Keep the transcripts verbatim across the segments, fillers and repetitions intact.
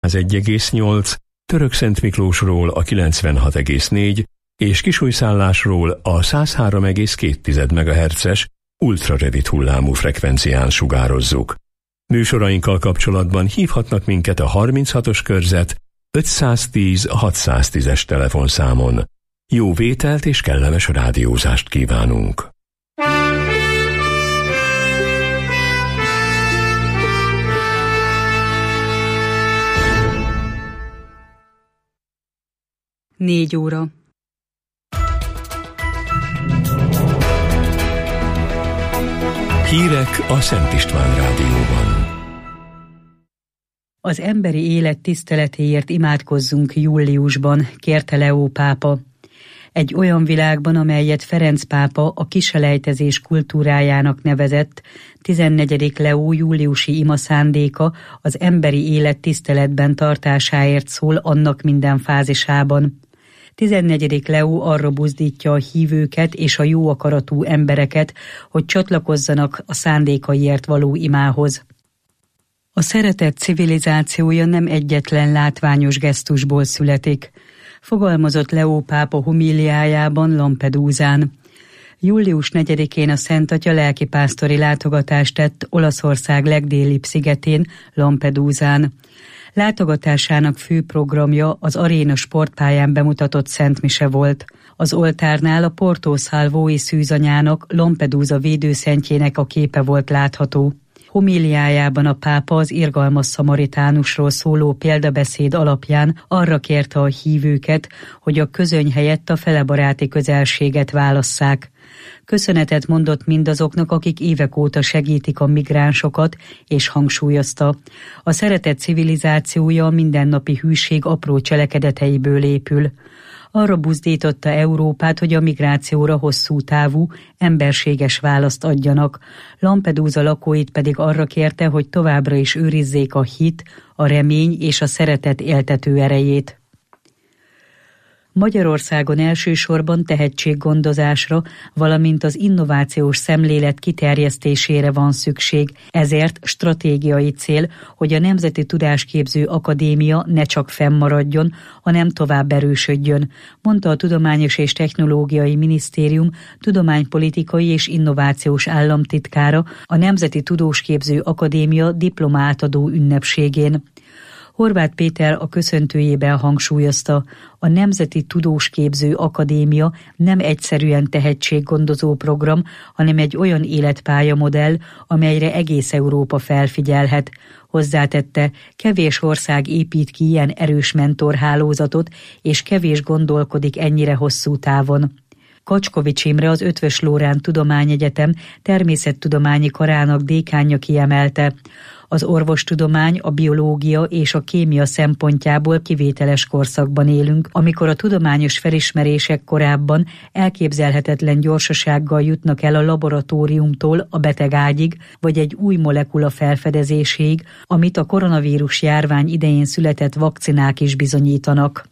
százegy egész nyolc, Törökszentmiklósról a kilencvenhat egész négy és Kisújszállásról a száz három egész két megahertzes ultrarövid hullámú frekvencián sugározzuk. Műsorainkkal kapcsolatban hívhatnak minket a harminchatos körzet ötszáztíz hatszáztízes telefonszámon. Jó vételt és kellemes rádiózást kívánunk! Négy óra. Hírek a Szent István Rádióban. Az emberi élet tiszteletéért imádkozzunk júliusban, kérte Leó pápa. Egy olyan világban, amelyet Ferenc pápa a kiselejtezés kultúrájának nevezett, tizennegyedik Leó júliusi ima szándéka az emberi élet tiszteletben tartásáért szól annak minden fázisában. tizennegyedik Leó arra buzdítja a hívőket és a jó akaratú embereket, hogy csatlakozzanak a szándékaiért való imához. A szeretet civilizációja nem egyetlen látványos gesztusból születik, fogalmazott Leó pápa homíliájában Lampedusán. július negyedikén a Szent Atya lelkipásztori látogatást tett Olaszország legdélibb szigetén, Lampedusán. Látogatásának fő programja az aréna sportpályán bemutatott szentmise volt. Az oltárnál a Porto Salvoi szűzanyának, Lampedusa védőszentjének a képe volt látható. Homíliájában a pápa az irgalmas szamaritánusról szóló példabeszéd alapján arra kérte a hívőket, hogy a közöny helyett a felebaráti közelséget válasszák. Köszönetet mondott mindazoknak, akik évek óta segítik a migránsokat, és hangsúlyozta: a szeretet civilizációja a mindennapi hűség apró cselekedeteiből épül. Arra buzdította Európát, hogy a migrációra hosszú távú, emberséges választ adjanak. Lampedusa lakóit pedig arra kérte, hogy továbbra is őrizzék a hit, a remény és a szeretet éltető erejét. Magyarországon elsősorban tehetséggondozásra, valamint az innovációs szemlélet kiterjesztésére van szükség, ezért stratégiai cél, hogy a Nemzeti Tudásképző Akadémia ne csak fennmaradjon, hanem tovább erősödjön, mondta a Tudományos és Technológiai Minisztérium tudománypolitikai és innovációs államtitkára a Nemzeti Tudósképző Akadémia diplomátadó ünnepségén. Horváth Péter a köszöntőjében hangsúlyozta, a Nemzeti Tudósképző Akadémia nem egyszerűen tehetséggondozó program, hanem egy olyan életpályamodell, amelyre egész Európa felfigyelhet. Hozzátette, kevés ország épít ki ilyen erős mentorhálózatot, és kevés gondolkodik ennyire hosszú távon. Kacskovics Imre, az Eötvös Loránd Tudományegyetem természettudományi karának dékánja kiemelte: az orvostudomány, a biológia és a kémia szempontjából kivételes korszakban élünk, amikor a tudományos felismerések korábban elképzelhetetlen gyorsasággal jutnak el a laboratóriumtól a betegágyig, vagy egy új molekula felfedezéséig, amit a koronavírus járvány idején született vakcinák is bizonyítanak.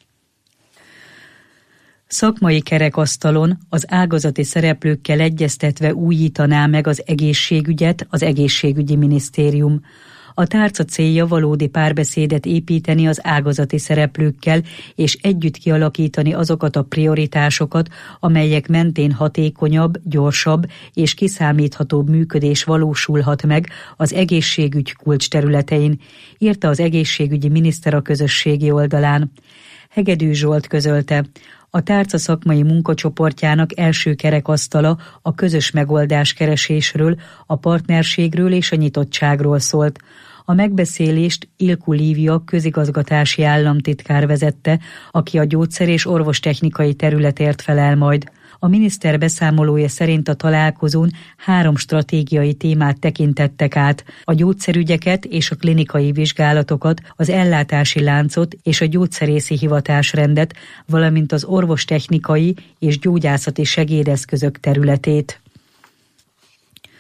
Szakmai kerekasztalon az ágazati szereplőkkel egyeztetve újítaná meg az egészségügyet az Egészségügyi Minisztérium. A tárca célja valódi párbeszédet építeni az ágazati szereplőkkel, és együtt kialakítani azokat a prioritásokat, amelyek mentén hatékonyabb, gyorsabb és kiszámíthatóbb működés valósulhat meg az egészségügy kulcsterületein, írta az egészségügyi miniszter a közösségi oldalán. Hegedű Zsolt közölte: a tárca szakmai munkacsoportjának első kerekasztala a közös megoldáskeresésről, a partnerségről és a nyitottságról szólt. A megbeszélést Ilkú Lívia közigazgatási államtitkár vezette, aki a gyógyszer- és orvostechnikai területért felel majd. A miniszter beszámolója szerint a találkozón három stratégiai témát tekintettek át: a gyógyszerügyeket és a klinikai vizsgálatokat, az ellátási láncot és a gyógyszerészi hivatásrendet, valamint az orvostechnikai és gyógyászati segédeszközök területét.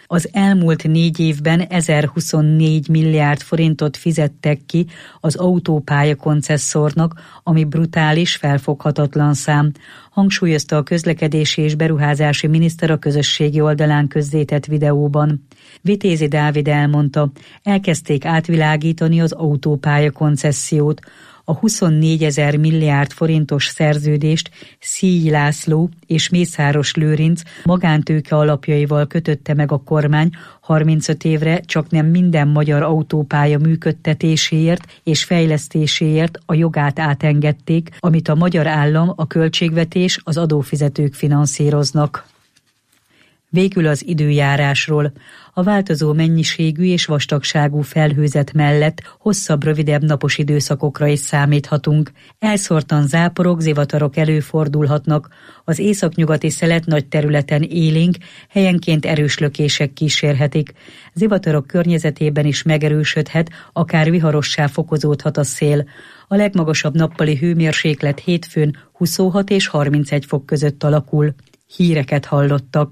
Az elmúlt négy évben ezerhuszonnégy milliárd forintot fizettek ki az autópálya koncesszornak, ami brutális, felfoghatatlan szám, hangsúlyozta a közlekedési és beruházási miniszter a közösségi oldalán közzétett videóban. Vitézi Dávid elmondta, elkezdték átvilágítani az autópálya koncessziót. A huszonnégyezer milliárd forintos szerződést Szíj László és Mészáros Lőrinc magántőke alapjaival kötötte meg a kormány harmincöt évre, csak nem minden magyar autópálya működtetéséért és fejlesztéséért a jogát átengedték, amit a magyar állam, a költségvetés, az adófizetők finanszíroznak. Végül az időjárásról. A változó mennyiségű és vastagságú felhőzet mellett hosszabb, rövidebb napos időszakokra is számíthatunk. Elszórtan záporok, zivatarok előfordulhatnak. Az északnyugati szelet nagy területen élénk, helyenként erős lökések kísérhetik. Zivatarok környezetében is megerősödhet, akár viharossá fokozódhat a szél. A legmagasabb nappali hőmérséklet hétfőn huszonhat és harmincegy fok között alakul. Híreket hallottak.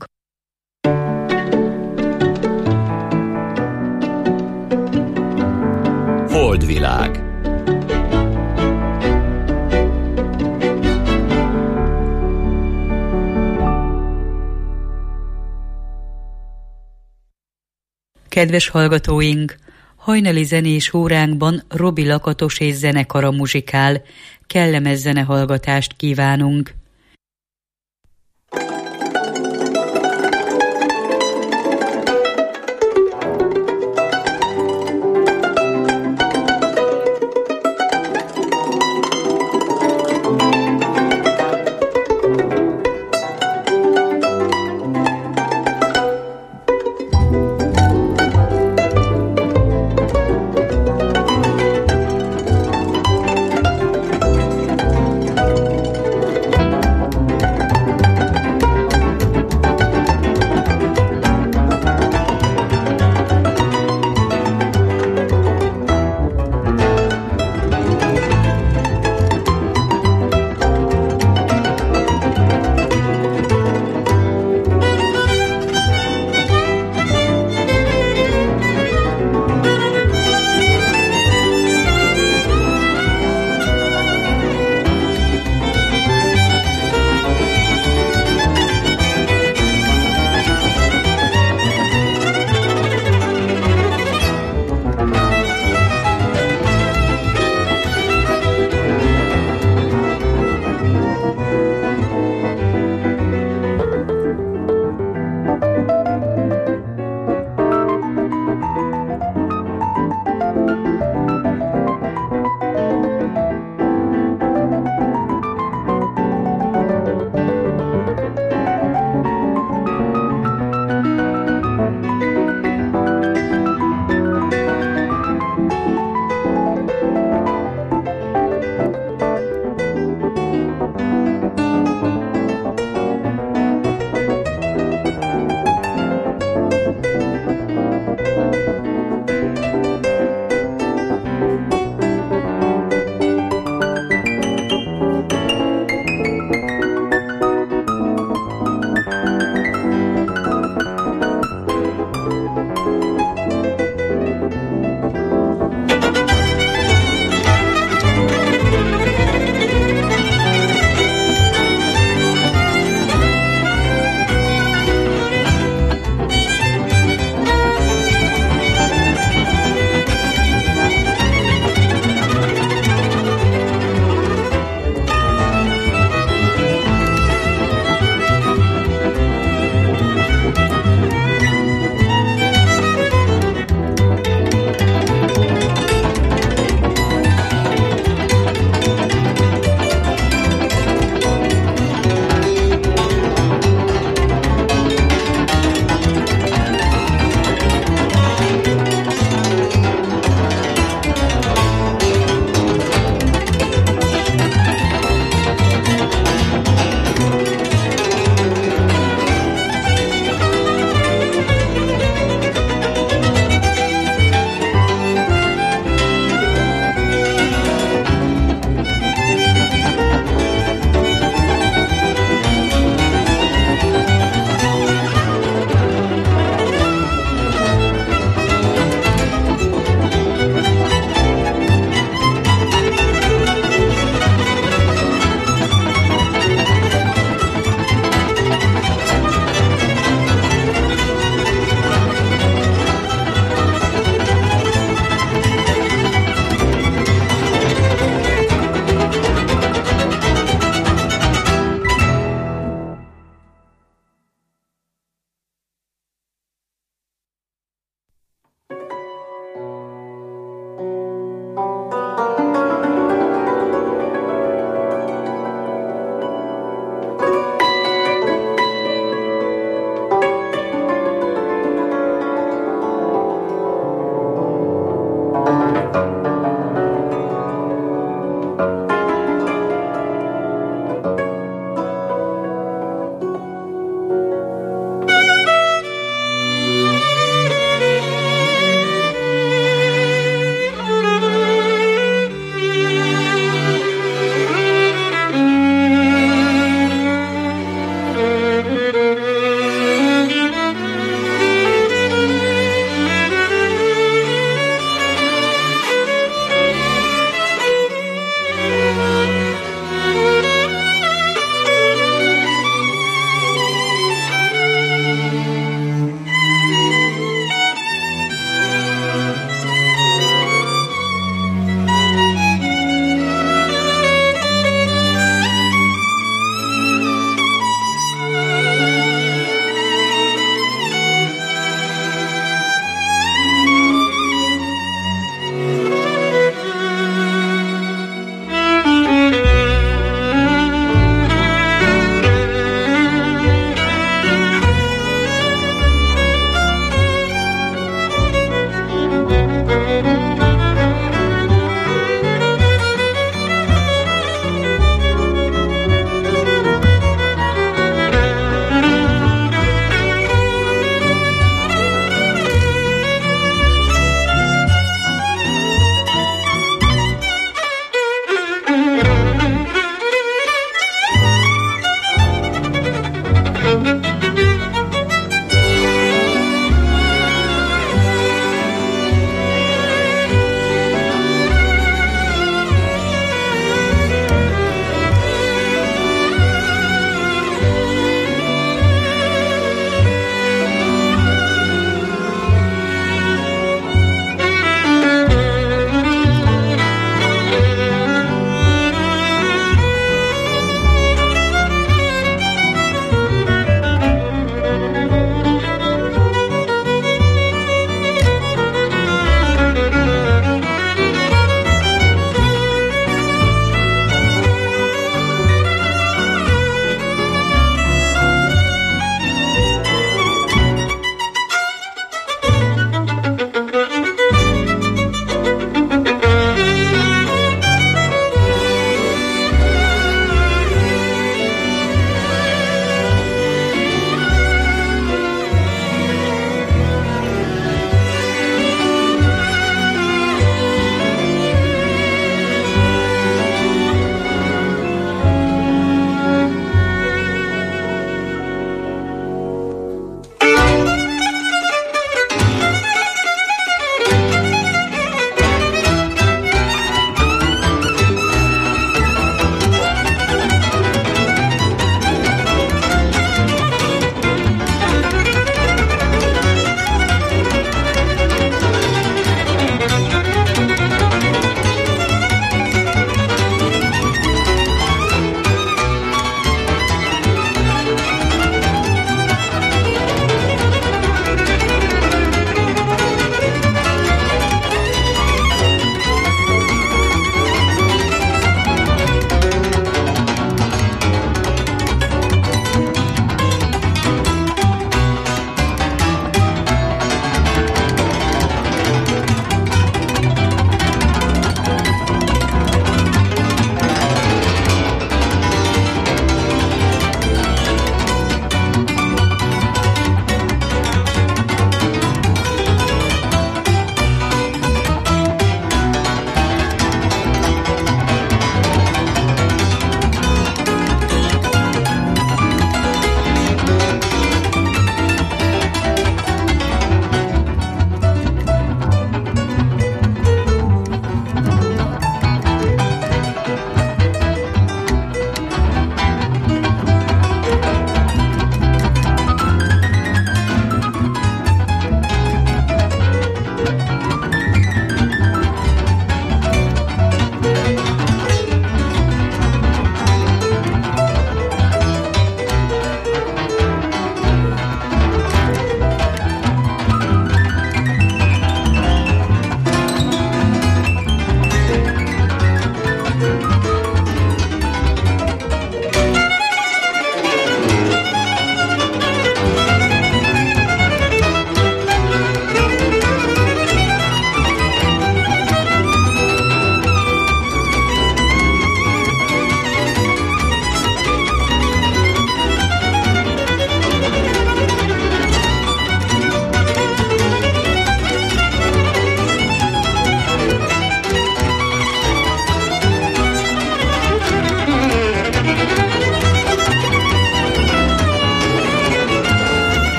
Holdvilág. Kedves hallgatóink! Hajnali zenés óránkban Robi Lakatos és zenekara muzsikál. Kellemes zenehallgatást kívánunk!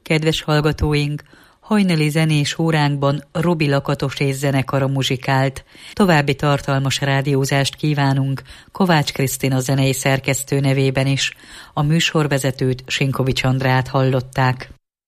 Kedves hallgatóink, hajnali zenés óránkban Robi Lakatos és zenekara muzsikált. További tartalmas rádiózást kívánunk Kovács Krisztina zenei szerkesztő nevében is. A műsorvezetőt, Sinkovics Andrát hallották.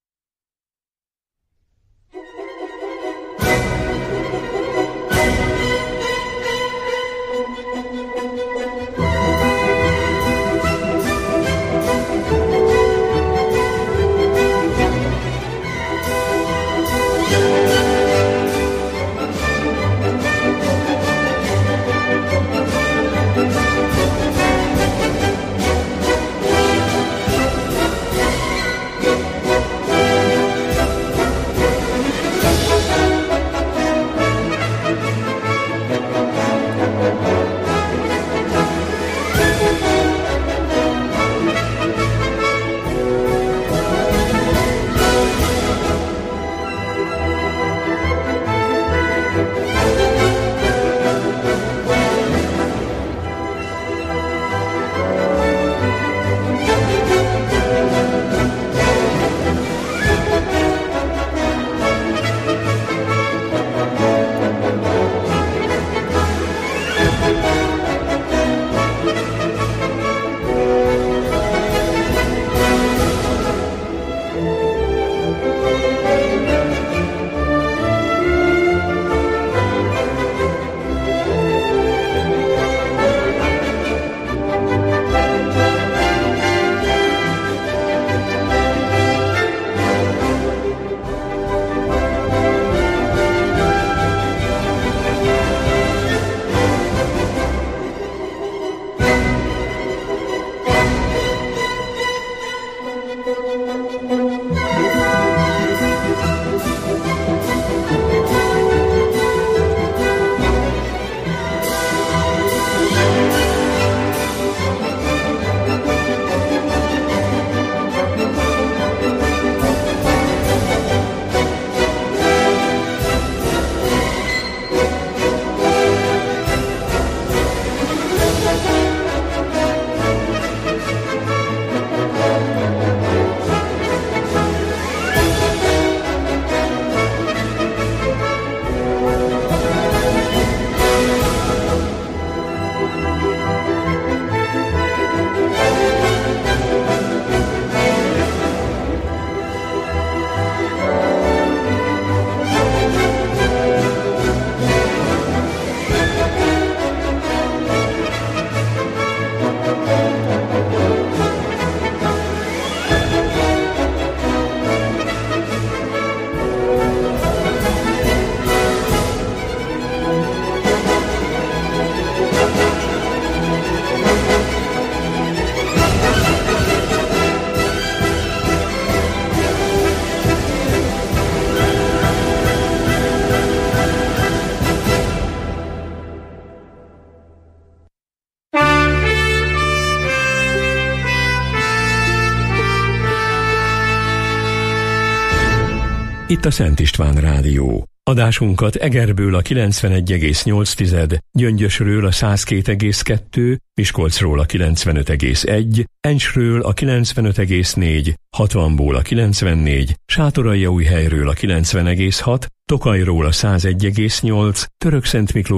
Itt a Szent István Rádió. Adásunkat Egerből a kilencvenegy egész nyolc, Gyöngyösről a száz két egész kettő, Miskolcról a kilencvenöt egész egy, Encsről a kilencvenöt egész négy, hatvanból a kilencvennégy, Sátoraljaújhelyről a kilencven egész hat, Tokajról a száz egy egész nyolc, Törökszentmiklós